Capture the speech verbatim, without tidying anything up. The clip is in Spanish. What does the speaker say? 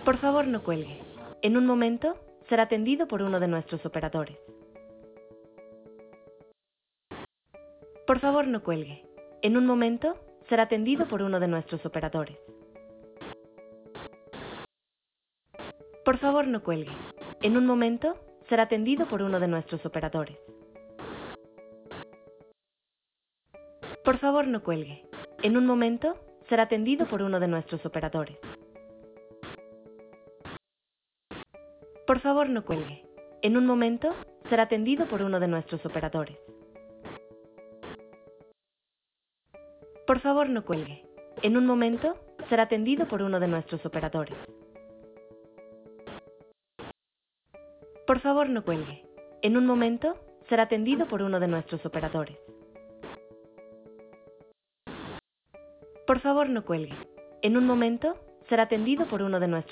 Por favor, no cuelgue. En un momento, será atendido por uno de nuestros operadores. Por favor, no cuelgue. En un momento, será atendido por uno de nuestros operadores. Por favor, no cuelgue. En un momento, será atendido por uno de nuestros operadores. Por favor, no cuelgue. En un momento, será atendido por uno de nuestros operadores. Por favor, no cuelgue. En un momento, será atendido por uno de nuestros operadores. Por favor, no cuelgue. En un momento, será atendido por uno de nuestros operadores. Por favor, no cuelgue. En un momento, será atendido por uno de nuestros operadores. Por favor, no cuelgue. En un momento, será atendido por uno de nuestros